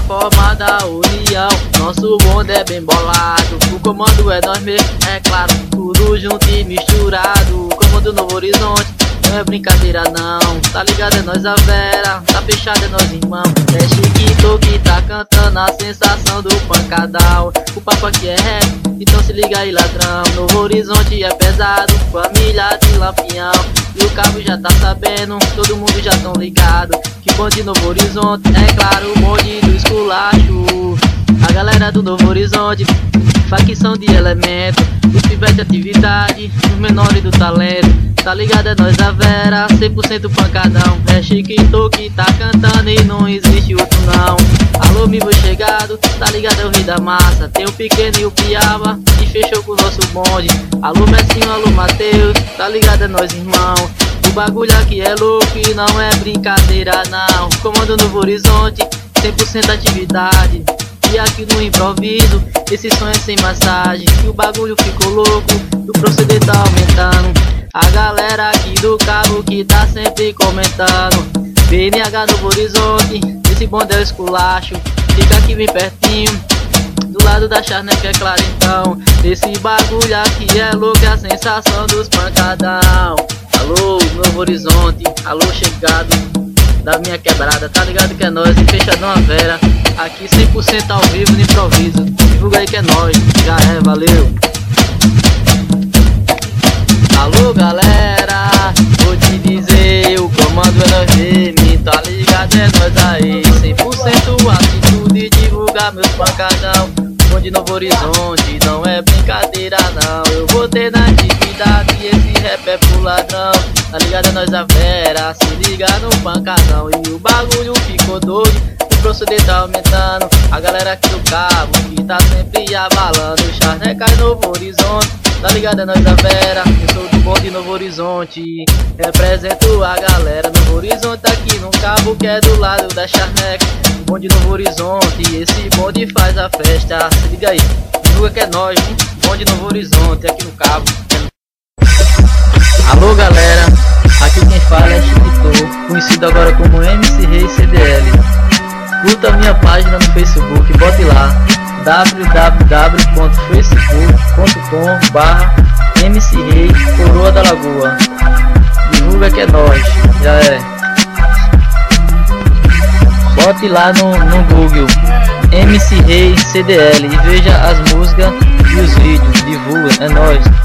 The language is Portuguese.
forma da união. Nosso bonde é bem bolado, o comando é nós mesmo, é claro. Tudo junto e misturado, comando Novo Horizonte. Não é brincadeira não, tá ligado? É nós a Vera, tá fechado é nós irmão. É Chiquito que tá cantando a sensação do pancadão. O papo aqui é rap, então se liga aí ladrão. Novo Horizonte é pesado, família de Lampião. E o cabo já tá sabendo, todo mundo já tão ligado que bonde Novo Horizonte, é claro, o bonde do esculacho. A galera do Novo Horizonte, facção de elemento, os pivetes de atividade, os menores do talento. Tá ligado? É nós a Vera, 100% pancadão. É Chiquito que tá cantando e não existe outro não. Alô, Mivo chegado, tá ligado? É o rei da massa. Tem o pequeno e o piaba, que fechou com o nosso bonde. Alô, Messinho, alô, Mateus, tá ligado? É nós irmão. O bagulho aqui é louco e não é brincadeira não. Comando Novo Horizonte, 100% atividade. E aqui no improviso, esse som é sem massagem. E o bagulho ficou louco, o proceder tá aumentando. A galera aqui do cabo que tá sempre comentando. BNH Novo Horizonte, esse bonde é o esculacho. Fica aqui bem pertinho, do lado da Charneca, é claro então. Esse bagulho aqui é louco, é a sensação dos pancadão. Alô, Novo Horizonte, alô, chegado da minha quebrada, tá ligado que é nós, e fechadão a Vera. Aqui 100% ao vivo no improviso. Divulga aí que é nós, já é, valeu. Alô galera, vou te dizer, o comando é nós mesmo, tá ligado, é nós aí. 100% atitude, divulgar meus pancadão. Bonde Novo Horizonte, não é brincadeira não. Eu vou ter na atividade e esse rap é pro ladrão. Tá ligado, é nós a Vera, se liga no pancadão. E o bagulho ficou doido, o proceder tá aumentando. A galera aqui do cabo, que tá sempre abalando. Charneca e Novo Horizonte, tá ligado, é nós a Vera. Eu sou do bonde Novo Horizonte, represento a galera. Novo Horizonte aqui no cabo, que é do lado da Charneca. Bonde Novo Horizonte, esse bonde faz a festa. Se liga aí, divulga que é nós, hein? Bonde Novo Horizonte aqui no cabo. Alô galera, aqui quem fala é Chiquito, conhecido agora como MC Rei CDL. Curta a minha página no Facebook, bote lá www.facebook.com/MC Rei Coroa da Lagoa. Divulga que é nós, já é. Bote lá no Google MC Rei CDL e veja as músicas e os vídeos. Divulga, é nóis.